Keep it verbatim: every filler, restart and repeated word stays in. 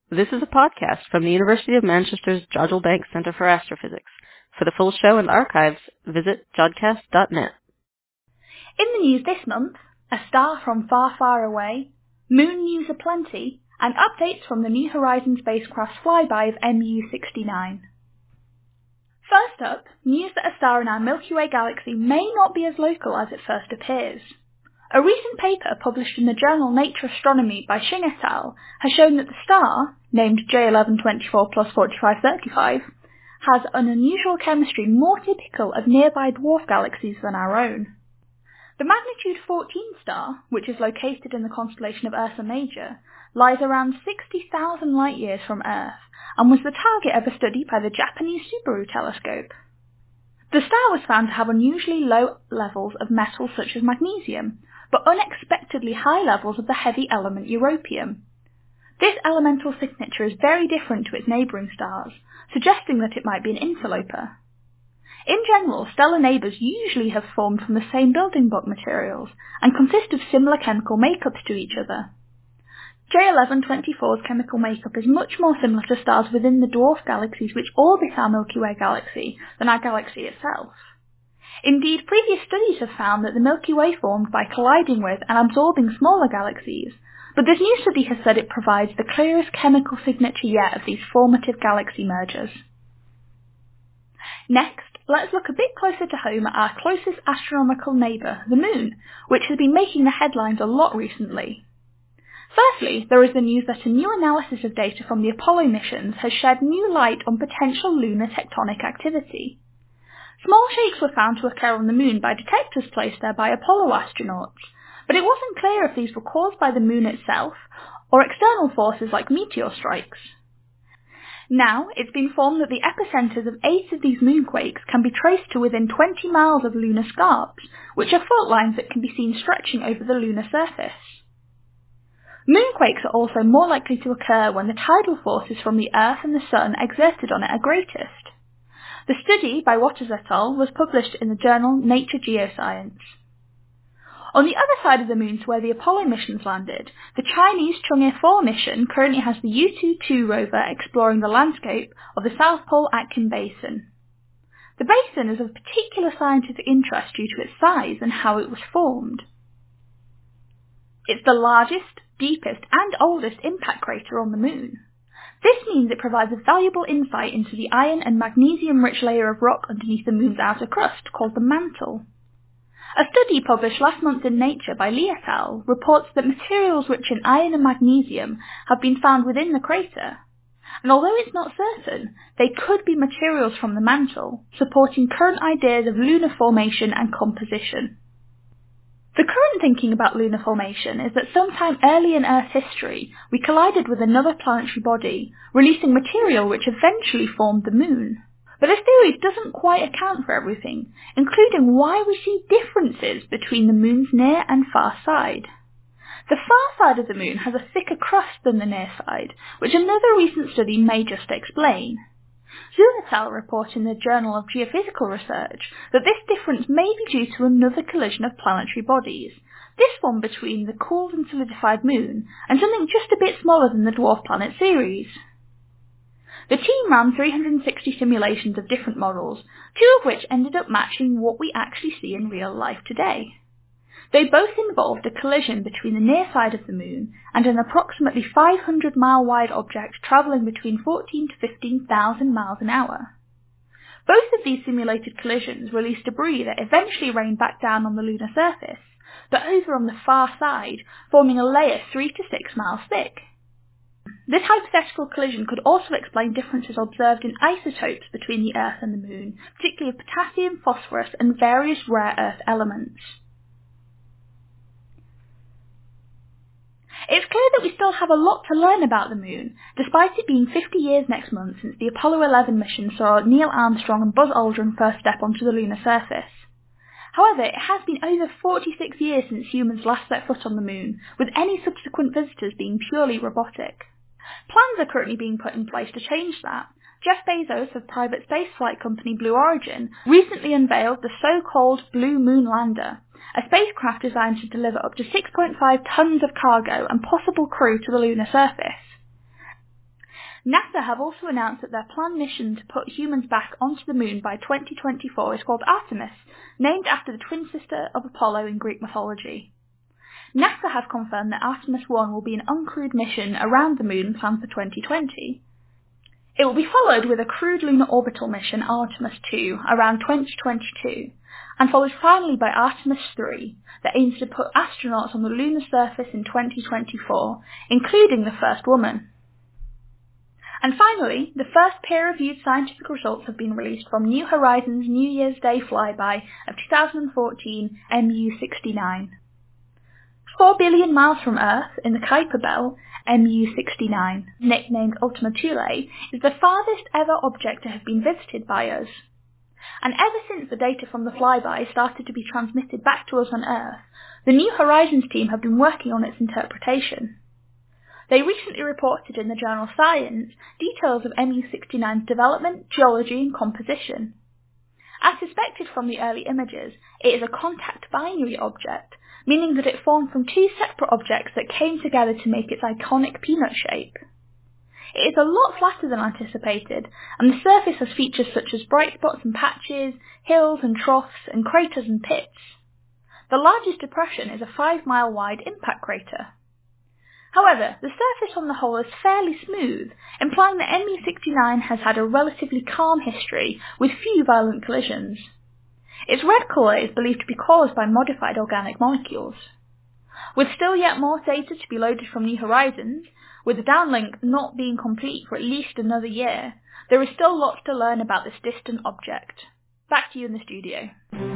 This is a podcast from the University of Manchester's Jodrell Bank Centre for Astrophysics. For the full show and archives, visit jodcast dot net. In the news this month, a star from far, far away, moon news aplenty, and updates from the New Horizons spacecraft's flyby of M U sixty-nine. First up, news that a star in our Milky Way galaxy may not be as local as it first appears. A recent paper published in the journal Nature Astronomy by Xing et al. Has shown that the star, named J eleven twenty-four plus forty-five thirty-five, has an unusual chemistry more typical of nearby dwarf galaxies than our own. The magnitude fourteen star, which is located in the constellation of Ursa Major, lies around sixty thousand light-years from Earth and was the target of a study by the Japanese Subaru telescope. The star was found to have unusually low levels of metals such as magnesium, but unexpectedly high levels of the heavy element europium. This elemental signature is very different to its neighbouring stars, suggesting that it might be an interloper. In general, stellar neighbours usually have formed from the same building block materials and consist of similar chemical makeups to each other. J eleven twenty-four's chemical makeup is much more similar to stars within the dwarf galaxies which orbit our Milky Way galaxy than our galaxy itself. Indeed, previous studies have found that the Milky Way formed by colliding with and absorbing smaller galaxies, but this new study has said it provides the clearest chemical signature yet of these formative galaxy mergers. Next, let's look a bit closer to home at our closest astronomical neighbour, the Moon, which has been making the headlines a lot recently. Firstly, there is the news that a new analysis of data from the Apollo missions has shed new light on potential lunar tectonic activity. Small shakes were found to occur on the Moon by detectors placed there by Apollo astronauts, but it wasn't clear if these were caused by the Moon itself or external forces like meteor strikes. Now, it's been formed that the epicenters of eight of these moonquakes can be traced to within twenty miles of lunar scarps, which are fault lines that can be seen stretching over the lunar surface. Moonquakes are also more likely to occur when the tidal forces from the Earth and the Sun exerted on it are greatest. The study by Waters et al. Was published in the journal Nature Geoscience. On the other side of the Moon to where the Apollo missions landed, the Chinese Chang'e four mission currently has the U twenty-two rover exploring the landscape of the South Pole Aitken Basin. The basin is of particular scientific interest due to its size and how it was formed. It's the largest, deepest and oldest impact crater on the Moon. This means it provides a valuable insight into the iron and magnesium-rich layer of rock underneath the Moon's outer crust, called the mantle. A study published last month in Nature by Li et al. Reports that materials rich in iron and magnesium have been found within the crater, and although it's not certain, they could be materials from the mantle, supporting current ideas of lunar formation and composition. The current thinking about lunar formation is that sometime early in Earth's history, we collided with another planetary body, releasing material which eventually formed the Moon. But this theory doesn't quite account for everything, including why we see differences between the Moon's near and far side. The far side of the Moon has a thicker crust than the near side, which another recent study may just explain. Zhu et al. Report in the Journal of Geophysical Research that this difference may be due to another collision of planetary bodies, this one between the cooled and solidified Moon and something just a bit smaller than the dwarf planet Ceres. The team ran three hundred sixty simulations of different models, two of which ended up matching what we actually see in real life today. They both involved a collision between the near side of the Moon and an approximately five hundred mile wide object travelling between fourteen to fifteen thousand miles an hour. Both of these simulated collisions released debris that eventually rained back down on the lunar surface, but over on the far side, forming a layer three to six miles thick. This hypothetical collision could also explain differences observed in isotopes between the Earth and the Moon, particularly of potassium, phosphorus, and various rare earth elements. It's clear that we still have a lot to learn about the Moon, despite it being fifty years next month since the Apollo eleven mission saw Neil Armstrong and Buzz Aldrin first step onto the lunar surface. However, it has been over forty-six years since humans last set foot on the Moon, with any subsequent visitors being purely robotic. Plans are currently being put in place to change that. Jeff Bezos of private spaceflight company Blue Origin recently unveiled the so-called Blue Moon Lander, a spacecraft designed to deliver up to six point five tons of cargo and possible crew to the lunar surface. NASA have also announced that their planned mission to put humans back onto the moon by twenty twenty-four is called Artemis, named after the twin sister of Apollo in Greek mythology. NASA have confirmed that Artemis one will be an uncrewed mission around the moon planned for twenty twenty. It will be followed with a crewed lunar orbital mission, Artemis two, around twenty twenty-two, and followed finally by Artemis three, that aims to put astronauts on the lunar surface in twenty twenty-four, including the first woman. And finally, the first peer-reviewed scientific results have been released from New Horizons' New Year's Day flyby of two thousand fourteen M U sixty-nine. Four billion miles from Earth, in the Kuiper Belt, M U sixty-nine, nicknamed Ultima Thule, is the farthest ever object to have been visited by us. And ever since the data from the flyby started to be transmitted back to us on Earth, the New Horizons team have been working on its interpretation. They recently reported in the journal Science details of M U sixty-nine's development, geology and composition. As suspected from the early images, it is a contact binary object, meaning that it formed from two separate objects that came together to make its iconic peanut shape. It is a lot flatter than anticipated, and the surface has features such as bright spots and patches, hills and troughs, and craters and pits. The largest depression is a five mile wide impact crater. However, the surface on the whole is fairly smooth, implying that M U sixty-nine has had a relatively calm history with few violent collisions. Its red colour is believed to be caused by modified organic molecules. With still yet more data to be loaded from New Horizons, with the downlink not being complete for at least another year, there is still lots to learn about this distant object. Back to you in the studio.